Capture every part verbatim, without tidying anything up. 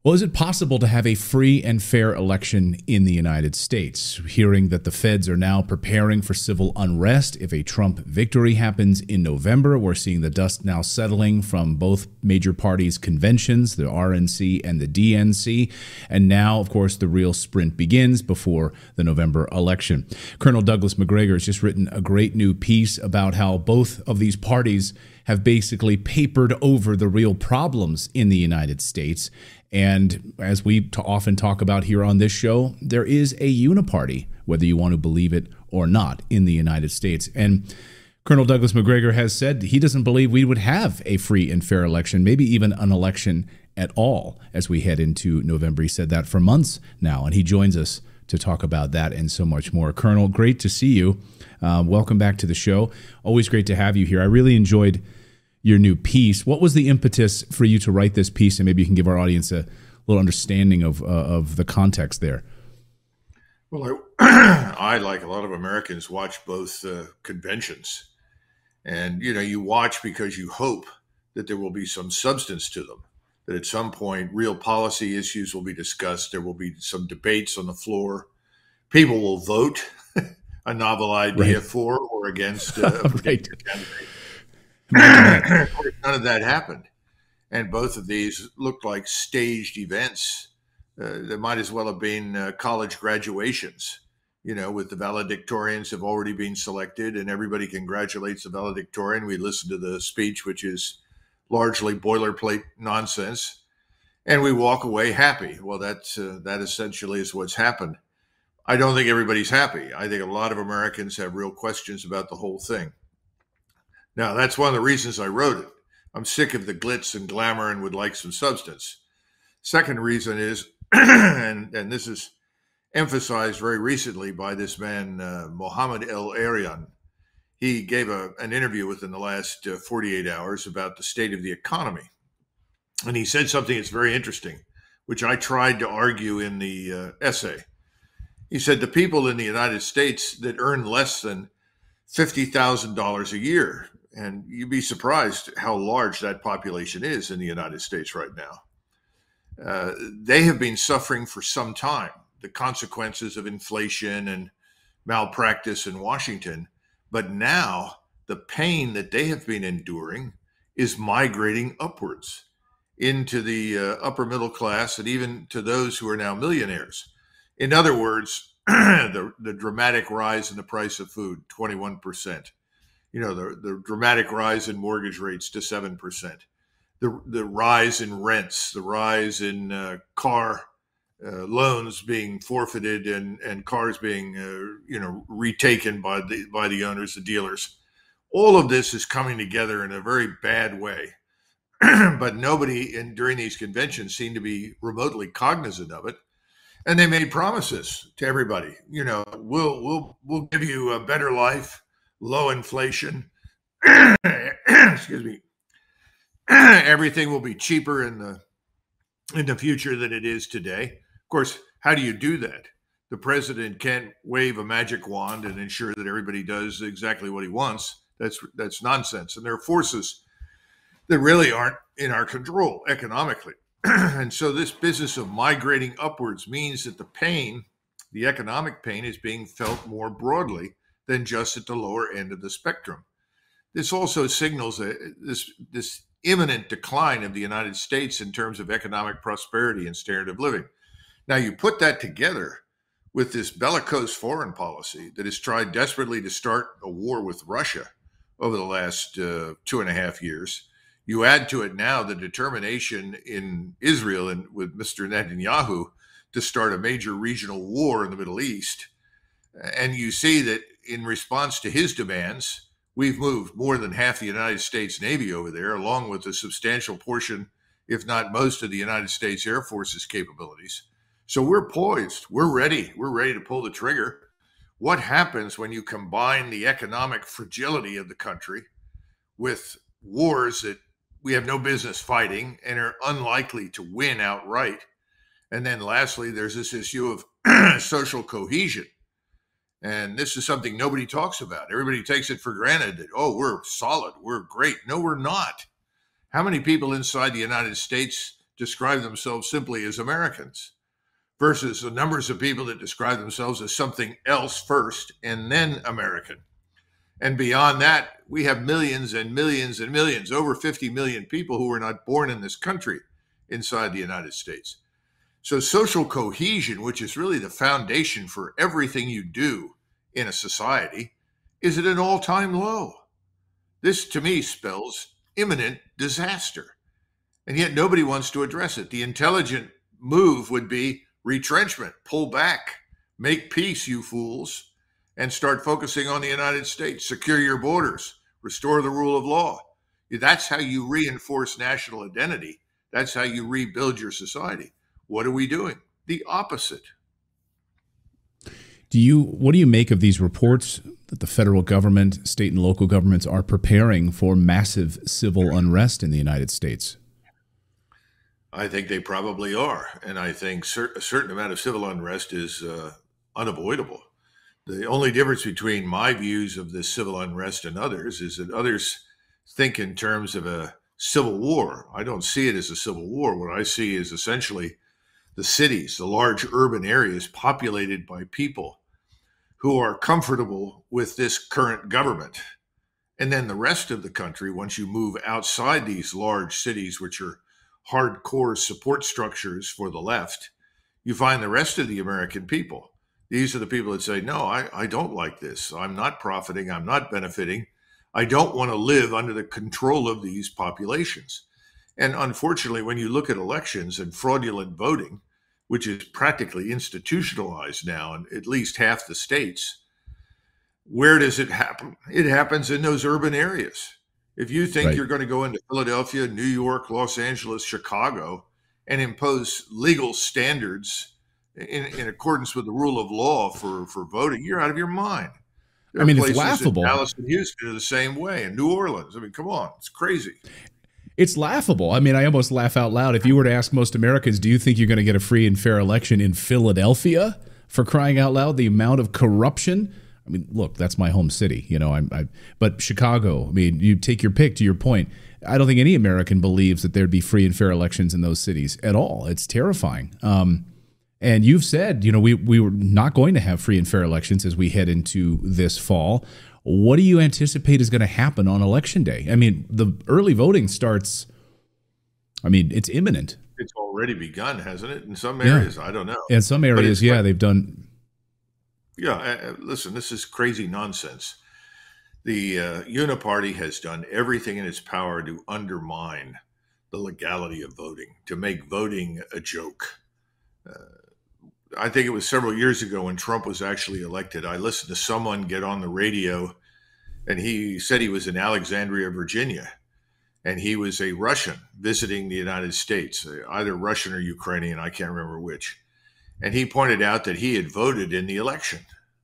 Well, is it possible to have a free and fair election in the United States? Hearing that the feds are now preparing for civil unrest if a Trump victory happens in November. We're seeing the dust now settling from both major parties' conventions, the R N C and the D N C. And now, of course, the real sprint begins before the November election. Colonel Douglas Macgregor has just written a great new piece about how both of these parties have basically papered over the real problems in the United States. And as we t- often talk about here on this show, there is a uniparty, whether you want to believe it or not, in the United States. And Colonel Douglas Macgregor has said he doesn't believe we would have a free and fair election, maybe even an election at all, as we head into November. He said that for months now, and he joins us to talk about that and so much more. Colonel, great to see you. Uh, welcome back to the show. Always great to have you here. I really enjoyed your new piece. What was the impetus for you to write this piece? And maybe you can give our audience a little understanding of uh, of the context there. Well, I, I, like a lot of Americans, watch both uh, conventions. And, you know, you watch because you hope that there will be some substance to them, that at some point real policy issues will be discussed. There will be some debates on the floor. People will vote a novel idea right. for or against uh, a particular right. candidate. Of course, none of that happened. And both of these looked like staged events. Uh, there might as well have been uh, college graduations, you know, with the valedictorians have already been selected and everybody congratulates the valedictorian. We listen to the speech, which is largely boilerplate nonsense, and we walk away happy. Well, that's, uh, that essentially is what's happened. I don't think everybody's happy. I think a lot of Americans have real questions about the whole thing. Now, that's one of the reasons I wrote it. I'm sick of the glitz and glamour and would like some substance. Second reason is, and, and this is emphasized very recently by this man, uh, Mohammed El-Erian. He gave a, an interview within the last uh, forty-eight hours about the state of the economy. And he said something that's very interesting, which I tried to argue in the uh, essay. He said the people in the United States that earn less than fifty thousand dollars a year, and you'd be surprised how large that population is in the United States right now. Uh, they have been suffering for some time the consequences of inflation and malpractice in Washington. But now the pain that they have been enduring is migrating upwards into the uh, upper middle class and even to those who are now millionaires. In other words, the, the dramatic rise in the price of food, twenty-one percent. You know, the, the dramatic rise in mortgage rates to seven percent, the, the rise in rents, the rise in uh, car uh, loans being forfeited and, and cars being, uh, you know, retaken by the, by the owners, the dealers. All of this is coming together in a very bad way. But nobody in, during these conventions seemed to be remotely cognizant of it. And they made promises to everybody. You know, we'll, we'll, we'll give you a better life. Low inflation, excuse me, everything will be cheaper in the in the future than it is today. Of course, how do you do that? The president can't wave a magic wand and ensure that everybody does exactly what he wants. That's that's nonsense. And there are forces that really aren't in our control economically. And so this business of migrating upwards means that the pain, the economic pain, is being felt more broadly than just at the lower end of the spectrum. This also signals a, this, this imminent decline of the United States in terms of economic prosperity and standard of living. Now, you put that together with this bellicose foreign policy that has tried desperately to start a war with Russia over the last uh, two and a half years. You add to it now the determination in Israel and with Mister Netanyahu to start a major regional war in the Middle East. And you see that in response to his demands, we've moved more than half the United States Navy over there, along with a substantial portion, if not most, of the United States Air Force's capabilities. So we're poised. We're ready. We're ready to pull the trigger. What happens when you combine the economic fragility of the country with wars that we have no business fighting and are unlikely to win outright? And then lastly, there's this issue of social cohesion. And this is something nobody talks about. Everybody takes it for granted that, oh, we're solid, we're great. No, we're not. How many people inside the United States describe themselves simply as Americans versus the numbers of people that describe themselves as something else first and then American. And beyond that, we have millions and millions and millions, over fifty million people who were not born in this country inside the United States. So social cohesion, which is really the foundation for everything you do in a society, is at an all-time low. This, to me, spells imminent disaster. And yet nobody wants to address it. The intelligent move would be retrenchment, pull back, make peace, you fools, and start focusing on the United States, secure your borders, restore the rule of law. That's how you reinforce national identity. That's how you rebuild your society. What are we doing? The opposite. Do you, what do you make of these reports that the federal government, state and local governments are preparing for massive civil unrest in the United States? I think they probably are. And I think cer- a certain amount of civil unrest is uh, unavoidable. The only difference between my views of this civil unrest and others is that others think in terms of a civil war. I don't see it as a civil war. What I see is essentially the cities, the large urban areas populated by people who are comfortable with this current government. And then the rest of the country, once you move outside these large cities, which are hardcore support structures for the left, you find the rest of the American people. These are the people that say, no, I, I don't like this. I'm not profiting. I'm not benefiting. I don't want to live under the control of these populations. And unfortunately, when you look at elections and fraudulent voting, which is practically institutionalized now in at least half the states, where does it happen? It happens in those urban areas. If you think right. you're going to go into Philadelphia, New York, Los Angeles, Chicago, and impose legal standards in, in accordance with the rule of law for, for voting, you're out of your mind. There I mean, are it's laughable. Dallas and Houston are the same way, and New Orleans. I mean, come on, it's crazy. It's laughable. I mean, I almost laugh out loud. If you were to ask most Americans, do you think you're going to get a free and fair election in Philadelphia, for crying out loud, the amount of corruption? I mean, look, that's my home city, you know, I'm, I, but Chicago, I mean, you take your pick. To your point, I don't think any American believes that there'd be free and fair elections in those cities at all. It's terrifying. Um, and you've said, you know, we, we were not going to have free and fair elections as we head into this fall. What do you anticipate is going to happen on Election Day? I mean, the early voting starts, I mean, it's imminent. It's already begun, hasn't it? In some areas, yeah. I don't know. In some areas, yeah, like, they've done. Yeah, uh, listen, this is crazy nonsense. The uh, Uniparty has done everything in its power to undermine the legality of voting, to make voting a joke. Uh, I think it was several years ago when Trump was actually elected, I listened to someone get on the radio, and he said he was in Alexandria, Virginia, and he was a Russian visiting the United States, either Russian or Ukrainian, I can't remember which. And he pointed out that he had voted in the election.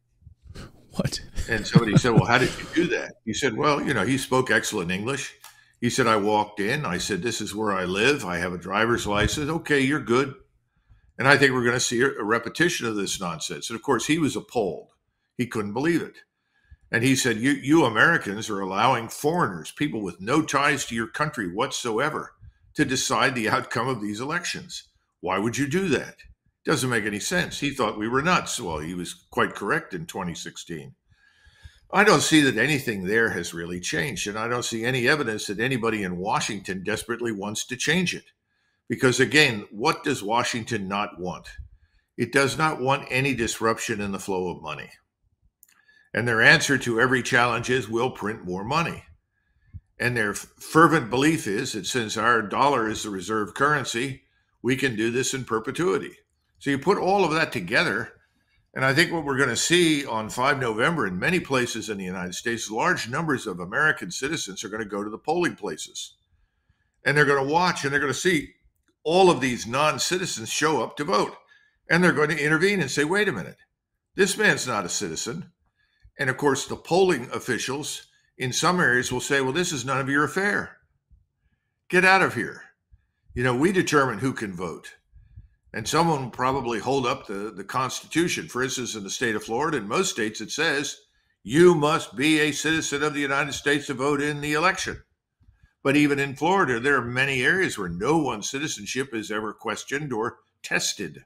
What? And somebody said, well, how did you do that? He said, well, you know, he spoke excellent English. He said, I walked in. I said, this is where I live. I have a driver's license. Okay, you're good. And I think we're going to see a repetition of this nonsense. And of course, he was appalled. He couldn't believe it. And he said, you, you Americans are allowing foreigners, people with no ties to your country whatsoever, to decide the outcome of these elections. Why would you do that? Doesn't make any sense. He thought we were nuts. Well, he was quite correct in twenty sixteen. I don't see that anything there has really changed. And I don't see any evidence that anybody in Washington desperately wants to change it. Because again, what does Washington not want? It does not want any disruption in the flow of money. And their answer to every challenge is, we'll print more money. And their fervent belief is that since our dollar is the reserve currency, we can do this in perpetuity. So you put all of that together, and I think what we're going to see on the fifth of November in many places in the United States, large numbers of American citizens are going to go to the polling places. And they're going to watch, and they're going to see all of these non-citizens show up to vote. And they're going to intervene and say, wait a minute, this man's not a citizen. And of course, the polling officials in some areas will say, well, this is none of your affair. Get out of here. You know, we determine who can vote. And someone will probably hold up the, the Constitution. For instance, in the state of Florida, in most states, it says, you must be a citizen of the United States to vote in the election. But even in Florida, there are many areas where no one's citizenship is ever questioned or tested.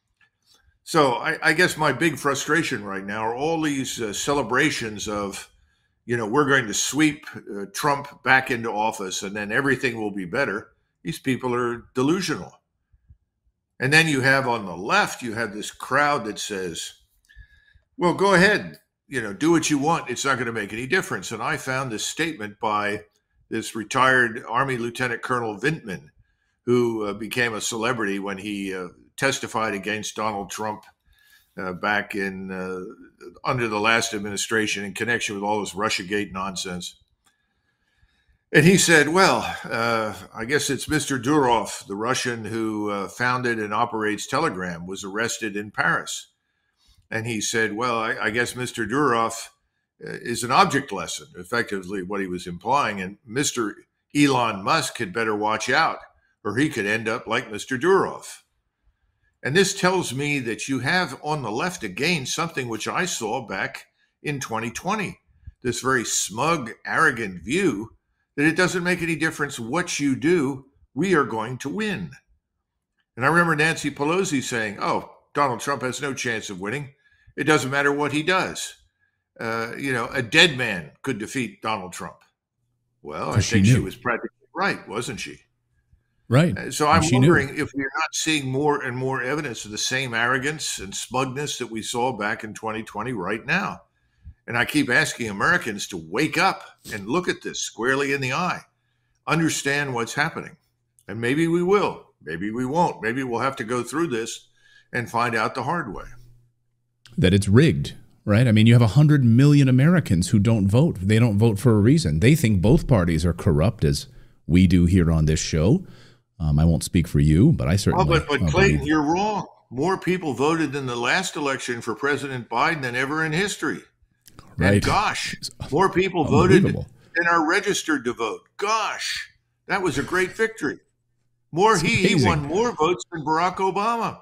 So I, I guess my big frustration right now are all these uh, celebrations of, you know, we're going to sweep uh, Trump back into office and then everything will be better. These people are delusional. And then you have on the left, you have this crowd that says, well, go ahead, you know, do what you want. It's not going to make any difference. And I found this statement by this retired Army Lieutenant Colonel Vintman, who uh, became a celebrity when he uh, testified against Donald Trump uh, back in uh, under the last administration in connection with all this Russiagate nonsense. And he said, well, uh, I guess it's Mister Durov, the Russian who uh, founded and operates Telegram, was arrested in Paris. And he said, well, I, I guess Mister Durov is an object lesson, effectively what he was implying. And Mister Elon Musk had better watch out, or he could end up like Mister Durov. And this tells me that you have on the left again something which I saw back in twenty twenty, this very smug, arrogant view that it doesn't make any difference what you do, we are going to win. And I remember Nancy Pelosi saying, oh, Donald Trump has no chance of winning. It doesn't matter what he does. Uh, you know, a dead man could defeat Donald Trump. Well, I think she was practically right, wasn't she? Right. Uh, so I'm wondering if we're not seeing more and more evidence of the same arrogance and smugness that we saw back in twenty twenty right now. And I keep asking Americans to wake up and look at this squarely in the eye, understand what's happening. And maybe we will, maybe we won't. Maybe we'll have to go through this and find out the hard way. That it's rigged, right? I mean, you have one hundred million Americans who don't vote. They don't vote for a reason. They think both parties are corrupt, as we do here on this show. Um, I won't speak for you, but I certainly... Well, but, but Clayton, you're wrong. More people voted in the last election for President Biden than ever in history. Right. And gosh, more people voted than are registered to vote. Gosh, that was a great victory. More it's he, he won more votes than Barack Obama.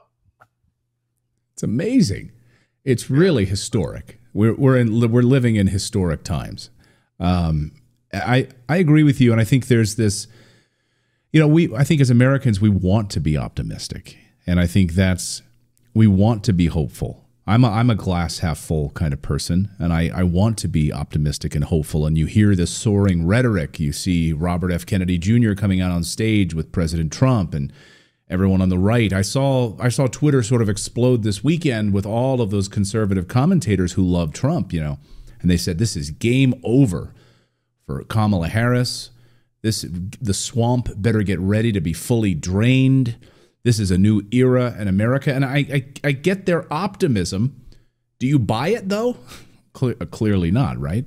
It's amazing. It's really historic. We're we're in we're living in historic times. Um, I I agree with you, and I think there's this. You know, we I think as Americans we want to be optimistic, and I think that's we want to be hopeful. I'm a, I'm a glass half full kind of person, and I, I want to be optimistic and hopeful. And you hear this soaring rhetoric. You see Robert F. Kennedy Junior coming out on stage with President Trump and everyone on the right. I saw I saw Twitter sort of explode this weekend with all of those conservative commentators who love Trump, you know, and they said this is game over for Kamala Harris. This the swamp better get ready to be fully drained. This is a new era in America, and I, I, I get their optimism. Do you buy it, though? Cle- clearly not, right?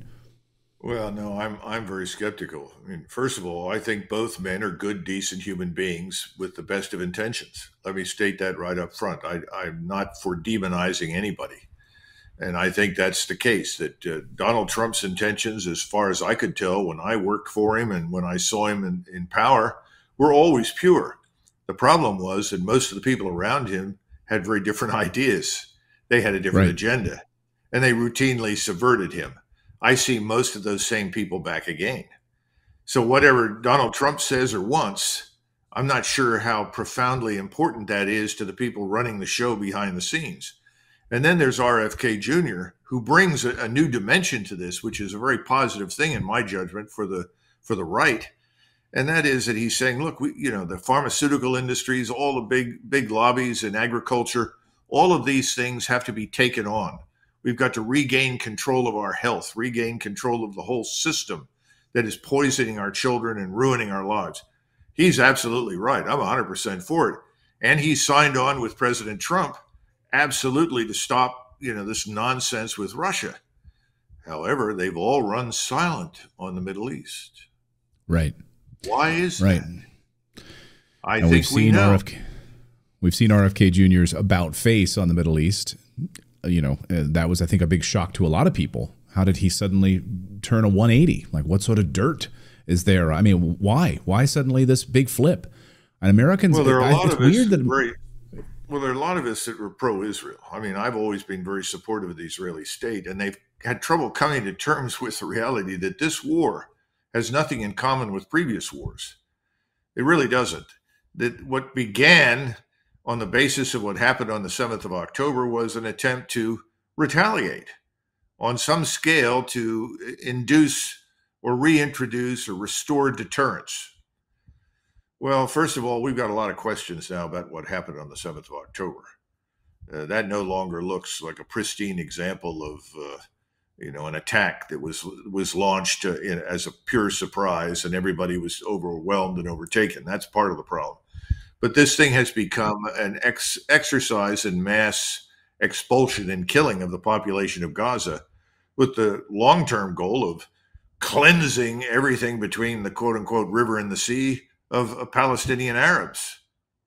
Well, no, I'm I'm very skeptical. I mean, first of all, I think both men are good, decent human beings with the best of intentions. Let me state that right up front. I, I'm not for demonizing anybody, and I think that's the case. That uh, Donald Trump's intentions, as far as I could tell, when I worked for him and when I saw him in, in power, were always pure. The problem was that most of the people around him had very different ideas. They had a different right. agenda, and they routinely subverted him. I see most of those same people back again. So whatever Donald Trump says or wants, I'm not sure how profoundly important that is to the people running the show behind the scenes. And then there's R F K Junior, who brings a, a new dimension to this, which is a very positive thing in my judgment for the for the right. And that is that he's saying, look, we, you know, the pharmaceutical industries, all the big, big lobbies in agriculture, all of these things have to be taken on. We've got to regain control of our health, regain control of the whole system that is poisoning our children and ruining our lives. He's absolutely right. I'm one hundred percent for it. And he signed on with President Trump absolutely to stop, you know, this nonsense with Russia. However, they've all run silent on the Middle East. Right. Why is right. that? I and think we've we seen know. R F K, we've seen R F K Junior's about face on the Middle East. You know, that was, I think, a big shock to a lot of people. How did he suddenly turn a one eighty? Like, what sort of dirt is there? I mean, why? Why suddenly this big flip? And Americans, well, there are a lot it's of weird that very, well, there are a lot of us that were pro-Israel. I mean, I've always been very supportive of the Israeli state, and they've had trouble coming to terms with the reality that this war has nothing in common with previous wars. It really doesn't. That what began on the basis of what happened on the seventh of October was an attempt to retaliate on some scale to induce or reintroduce or restore deterrence. Well, first of all, we've got a lot of questions now about what happened on the seventh of October. Uh, that no longer looks like a pristine example of, uh, you know, an attack that was was launched uh, in, as a pure surprise, and everybody was overwhelmed and overtaken. That's part of the problem. But this thing has become an ex- exercise in mass expulsion and killing of the population of Gaza, with the long-term goal of cleansing everything between the quote-unquote river and the sea of, of Palestinian Arabs.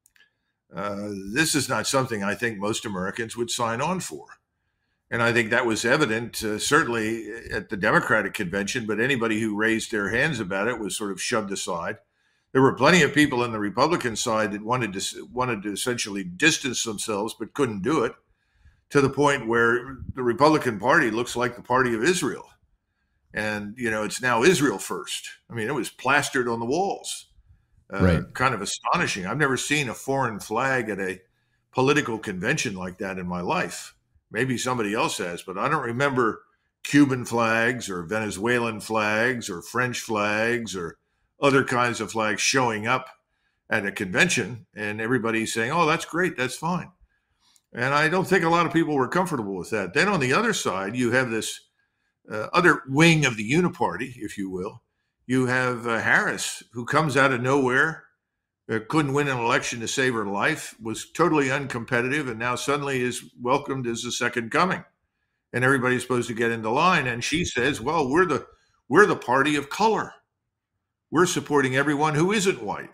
Uh, this is not something I think most Americans would sign on for. And I think that was evident, uh, certainly at the Democratic convention, but anybody who raised their hands about it was sort of shoved aside. There were plenty of people on the Republican side that wanted to wanted to essentially distance themselves, but couldn't do it, to the point where the Republican Party looks like the party of Israel. And, you know, it's now Israel first. I mean, it was plastered on the walls. Uh, right. Kind of astonishing. I've never seen a foreign flag at a political convention like that in my life. Maybe somebody else has, but I don't remember Cuban flags or Venezuelan flags or French flags or other kinds of flags showing up at a convention and everybody saying, oh, that's great, that's fine. And I don't think a lot of people were comfortable with that. Then on the other side, you have this uh, other wing of the uniparty, if you will. You have uh, Harris, who comes out of nowhere, uh, couldn't win an election to save her life, was totally uncompetitive, and now suddenly is welcomed as the second coming. And everybody's supposed to get into line. And she says, well, we're the we're the party of color. We're supporting everyone who isn't white.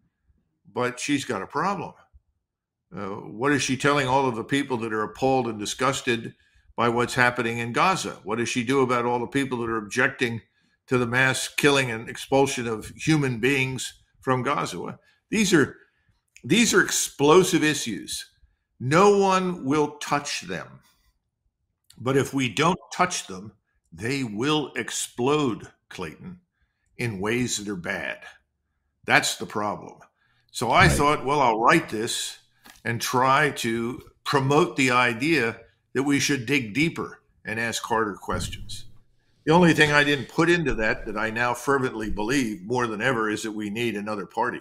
But she's got a problem. Uh, what is she telling all of the people that are appalled and disgusted by what's happening in Gaza? What does she do about all the people that are objecting to the mass killing and expulsion of human beings from Gaza? Well, these are these are explosive issues. No one will touch them. But if we don't touch them, they will explode, Clayton, in ways that are bad. That's the problem. So I right. thought, well, I'll write this and try to promote the idea that we should dig deeper and ask harder questions. The only thing I didn't put into that, that I now fervently believe more than ever, is that we need another party.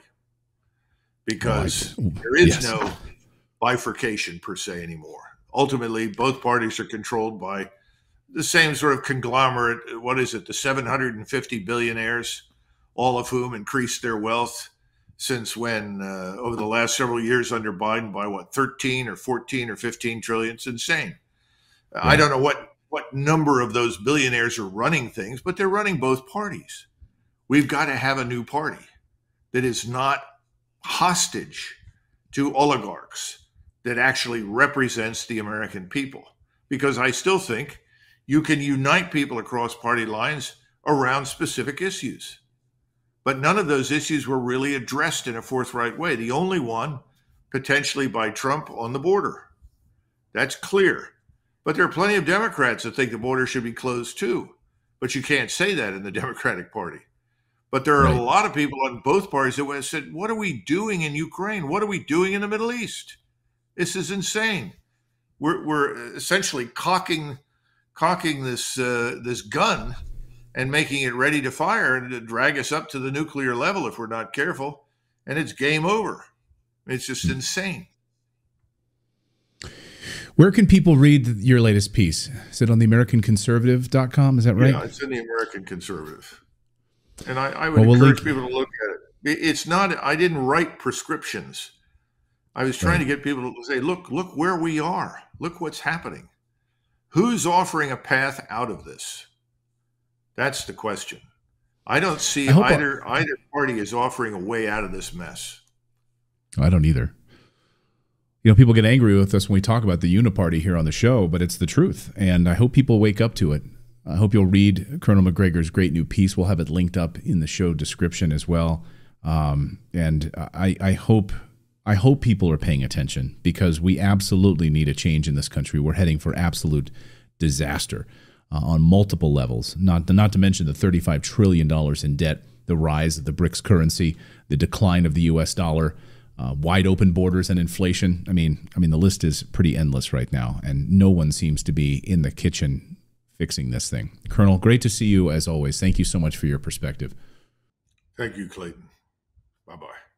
Because right. there is yes. no bifurcation per se anymore. Ultimately, both parties are controlled by the same sort of conglomerate. What is it? The seven hundred fifty billionaires, all of whom increased their wealth since when, uh, over the last several years under Biden, by what, thirteen or fourteen or fifteen trillion. It's insane. Yeah. I don't know what, what number of those billionaires are running things, but they're running both parties. We've got to have a new party that is not hostage to oligarchs, that actually represents the American people. Because I still think you can unite people across party lines around specific issues. But none of those issues were really addressed in a forthright way. The only one, potentially by Trump, on the border. That's clear. But there are plenty of Democrats that think the border should be closed too. But you can't say that in the Democratic Party. But there are right. a lot of people on both parties that have said, what are we doing in Ukraine? What are we doing in the Middle East? This is insane. We're, we're essentially cocking, cocking this uh, this gun and making it ready to fire and to drag us up to the nuclear level if we're not careful. And it's game over. It's just insane. Where can people read your latest piece? Is it on the American Conservative dot com? Is that right? Yeah, it's in the American Conservative. And I, I would well, we'll encourage link- people to look at it. It's not, I didn't write prescriptions. I was trying right. to get people to say, look, look where we are. Look what's happening. Who's offering a path out of this? That's the question. I don't see I either I, either party is offering a way out of this mess. I don't either. You know, people get angry with us when we talk about the uniparty here on the show, but it's the truth. And I hope people wake up to it. I hope you'll read Colonel Macgregor's great new piece. We'll have it linked up in the show description as well. Um, and I, I hope I hope people are paying attention, because we absolutely need a change in this country. We're heading for absolute disaster. uh, on multiple levels, not to, not to mention the thirty-five trillion dollars in debt, the rise of the BRICS currency, the decline of the U S dollar, uh, wide open borders and inflation. I mean, I mean, the list is pretty endless right now, and no one seems to be in the kitchen fixing this thing. Colonel, great to see you as always. Thank you so much for your perspective. Thank you, Clayton. Bye-bye.